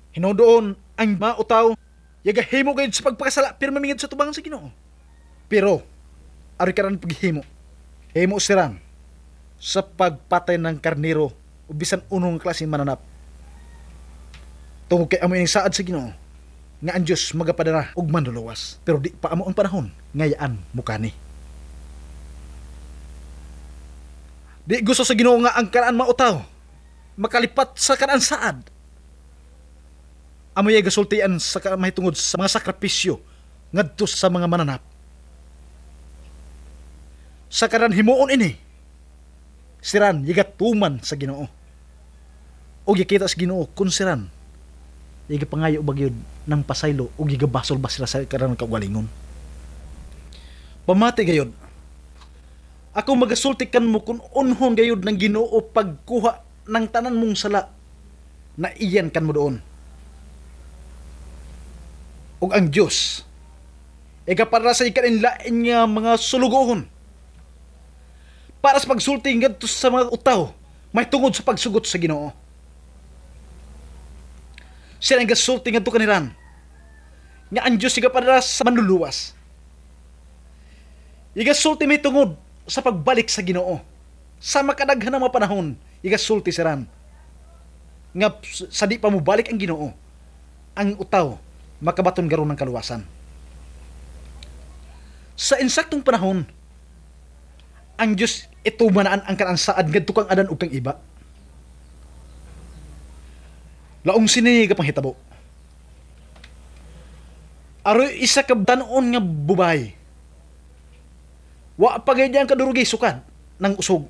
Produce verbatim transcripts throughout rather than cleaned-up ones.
Hinudoon ang mautaw, yagahimo gayud sa pagpakasala, pero mamingid sa tubang sa Ginoo. Pero, ari karan paghimo, himo siran sa pagpatay ng karnero o bisan unong klase mananap. Tungod kay amo ining saad sa Ginoo, nga ang Diyos magapadara og manluluwas. Pero di pa amo ang panahon, ngayaan mukani. Di gusto sa Ginoo nga ang karaan mautaw, makalipat sa karaan saad. Amo yay gasultian sa mahitungod sa mga sakripisyo ngadto sa mga mananap. Sa karan himuon ini, siran yigatuman sa Ginoo. O gikita sa Ginoo kun siran yigapangayo bagyod ng pasaylo o gigabasol ba sila sa karan kaugalingon. Pamati gayod, ako magasulti kan mo kung unhon gayod ng Ginoo pagkuha ng tanan mong sala na iyan kan mo doon. O ang Diyos ika para sa ikaninlain nga mga sulugohon para sa pagsulti ngadto sa mga utaw may tungod sa pagsugot sa Ginoo. Siya ang gasulti ngadto kaniran nga ang Diyos ika para sa manluluwas. Igasulti may tungod sa pagbalik sa Ginoo. Sa makadaghan ng mga panahon, igasulti siran nga sa di pa mo balik ang Ginoo, ang utaw makabaton garon ng kaluwasan. Sa insaktong panahon, ang Diyos ito manaan ang kanansaad ngadto kang adan ug kang iba. Laong sini ka panghitabo. Aroy isa ka tan-on nga bubay. Wa pagay diyan kadurugay sukad ng usog.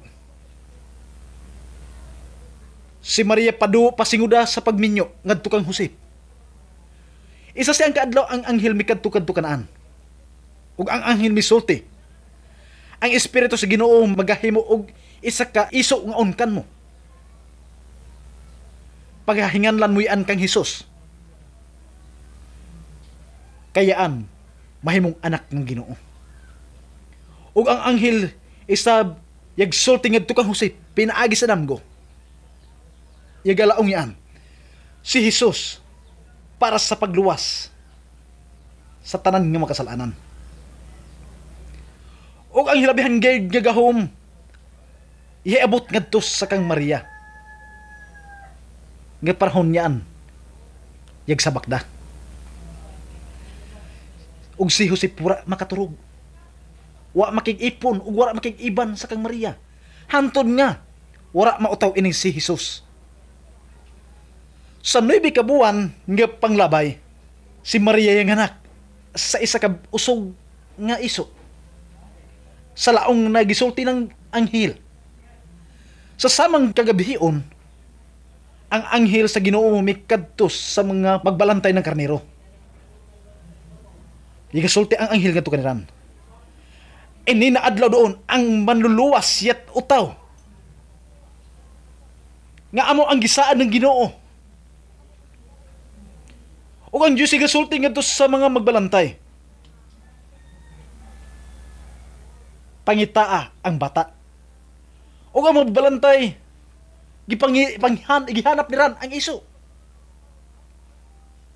Si Maria padu pasinguda sa pagminyo ngadto kang Jose. Isa siyang kaadlaw ang anghel mikadto kadto kanaan. Ug ang anghel misulti. Ang espiritu sa Ginoo magahimo og isa ka iso nga unkan mo. Paghahinganlan mo yan kang Hesus. Kayaan mahimong anak ng Ginoo. Ug ang anghel isab yagsulti ngadto kang Jose pinaagi sa damgo. Yagalaong yan si Hesus para sa pagluwas sa tanan nga makasalanan. O ang hilabihan gayud nga gahom iabot ngadto sa kang Maria. Nga panahon niyan yagsabakda. Og si Jose pura makaturog. Wa makig-ipon ug wala makig-iban sa kang Maria. Hantod nga wala mautaw ining si Hesus. Sa nuebe ka buwan nga panglabay, si Maria yang anak sa isa ka usog nga iso. Sa laong nagisulti ng anghel. Sa samang kagabihion, ang anghel sa Ginoo mikadtos sa mga magbalantay ng karnero. Igasulti ang anghel ngadto kaniran. Ini na adlaw doon ang manluluwas yat utaw. Nga amo ang gisaan ng Ginoo. O ang Diyos igasulti ngadto sa mga magbalantay. Pangitaa ang bata. O ang magbalantay, gipangi, panghan, gihanap ni Ran ang iso.